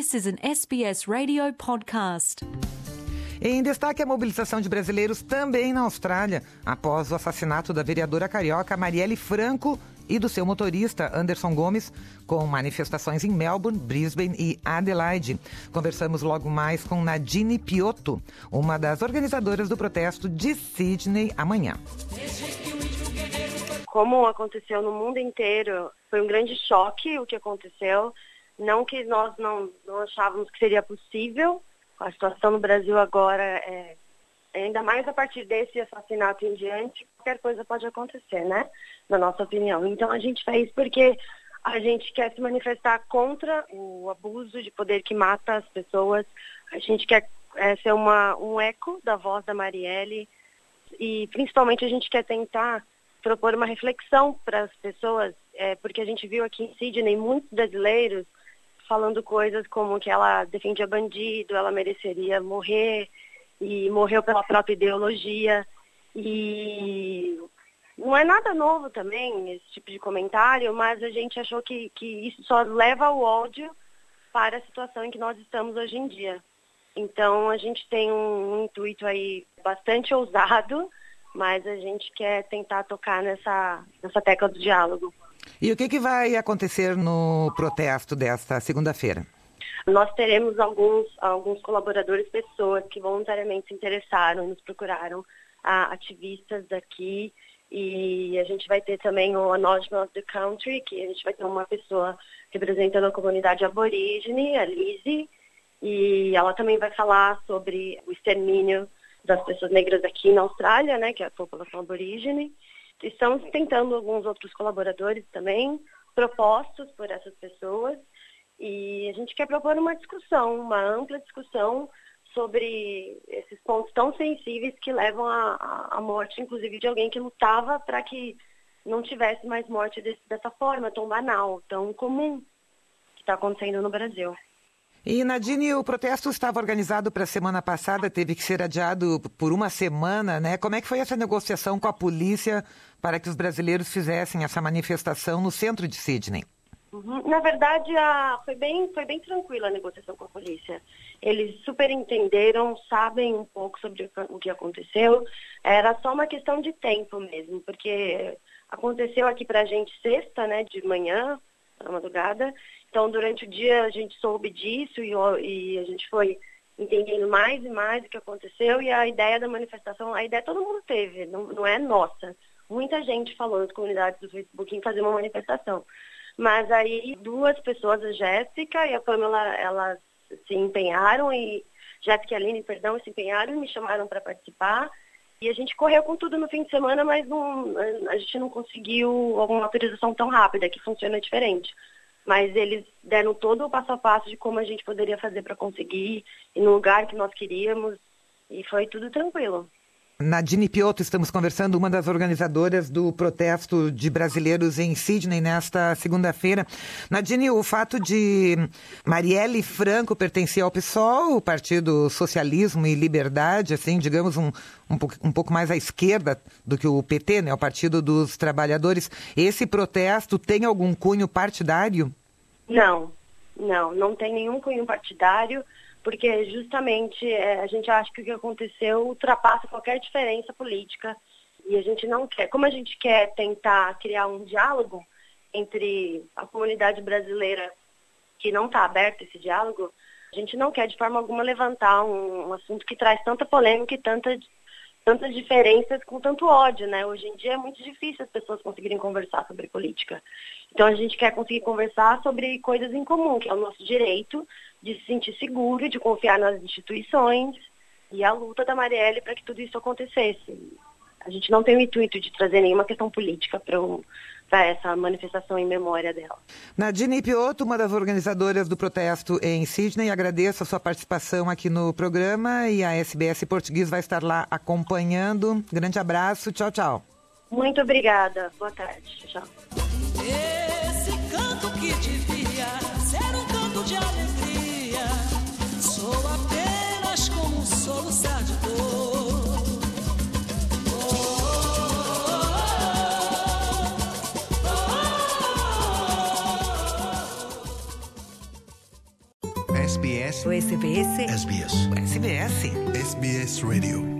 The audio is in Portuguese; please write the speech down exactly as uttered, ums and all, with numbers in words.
This is an S B S Radio podcast. Em destaque, a mobilização de brasileiros também na Austrália, após o assassinato da vereadora carioca Marielle Franco e do seu motorista Anderson Gomes, com manifestações em Melbourne, Brisbane e Adelaide. Conversamos logo mais com Nadine Piotto, uma das organizadoras do protesto de Sydney amanhã. Como aconteceu no mundo inteiro, foi um grande choque o que aconteceu. Não que nós não, não achávamos que seria possível. A situação no Brasil agora é, ainda mais a partir desse assassinato em diante, qualquer coisa pode acontecer, né? Na nossa opinião. Então a gente fez porque a gente quer se manifestar contra o abuso de poder que mata as pessoas. A gente quer é, ser uma, um eco da voz da Marielle e principalmente a gente quer tentar propor uma reflexão para as pessoas, é, porque a gente viu aqui em Sydney muitos brasileiros falando coisas como que ela defendia bandido, ela mereceria morrer e morreu pela própria ideologia. E não é nada novo também esse tipo de comentário, mas a gente achou que, que isso só leva ao ódio para a situação em que nós estamos hoje em dia. Então a gente tem um, um intuito aí bastante ousado, mas a gente quer tentar tocar nessa, nessa tecla do diálogo. E o que, que vai acontecer no protesto desta segunda-feira? Nós teremos alguns, alguns colaboradores, pessoas que voluntariamente se interessaram, nos procuraram, a, ativistas daqui, e a gente vai ter também o Acknowledgement of the Country, que a gente vai ter uma pessoa representando a comunidade aborígene, a Lizzie, e ela também vai falar sobre o extermínio das pessoas negras aqui na Austrália, né, que é a população aborígene. Estamos tentando alguns outros colaboradores também, propostos por essas pessoas, e a gente quer propor uma discussão, uma ampla discussão sobre esses pontos tão sensíveis que levam à morte, inclusive, de alguém que lutava para que não tivesse mais morte desse, dessa forma tão banal, tão comum que está acontecendo no Brasil. E, Nadine, o protesto estava organizado para a semana passada, teve que ser adiado por uma semana, né? Como é que foi essa negociação com a polícia para que os brasileiros fizessem essa manifestação no centro de Sydney? Uhum. Na verdade, a... foi, bem, foi bem tranquila a negociação com a polícia. Eles super entenderam, sabem um pouco sobre o que aconteceu. Era só uma questão de tempo mesmo, porque aconteceu aqui para a gente sexta, né, de manhã, na madrugada. Então, durante o dia, a gente soube disso e, e a gente foi entendendo mais e mais o que aconteceu. E a ideia da manifestação, a ideia todo mundo teve, não, não é nossa. Muita gente falou nas comunidades do Facebook em fazer uma manifestação. Mas aí, duas pessoas, a Jéssica e a Pamela, elas se empenharam, e Jéssica e a Aline, perdão, se empenharam e me chamaram para participar. E a gente correu com tudo no fim de semana, mas não, a gente não conseguiu alguma autorização tão rápida, que funciona diferente. Mas eles deram todo o passo a passo de como a gente poderia fazer para conseguir, ir no lugar que nós queríamos, e foi tudo tranquilo. Nadine Piotto, estamos conversando, uma das organizadoras do protesto de brasileiros em Sydney nesta segunda-feira. Nadine, o fato de Marielle Franco pertencer ao PSOL, o Partido Socialismo e Liberdade, assim, digamos, um, um, um pouco mais à esquerda do que o P T, né, o Partido dos Trabalhadores, esse protesto tem algum cunho partidário? Não, não, não tem nenhum cunho partidário, porque justamente é, a gente acha que o que aconteceu ultrapassa qualquer diferença política, e a gente não quer, como a gente quer tentar criar um diálogo entre a comunidade brasileira que não está aberta a esse diálogo, a gente não quer de forma alguma levantar um, um assunto que traz tanta polêmica e tanta, tantas diferenças com tanto ódio, né? Hoje em dia é muito difícil as pessoas conseguirem conversar sobre política. Então a gente quer conseguir conversar sobre coisas em comum, que é o nosso direito de se sentir seguro, de confiar nas instituições, e a luta da Marielle para que tudo isso acontecesse. A gente não tem o intuito de trazer nenhuma questão política para um, para essa manifestação em memória dela. Nadine Piotto, uma das organizadoras do protesto em Sydney, agradeço a sua participação aqui no programa, e a S B S Português vai estar lá acompanhando. Grande abraço, tchau, tchau. Muito obrigada, boa tarde, tchau. Esse canto que devia ser um canto de alegria, sou apenas como um soluçar de dor. S B S. O S B S. S B S. S B S. S B S Radio.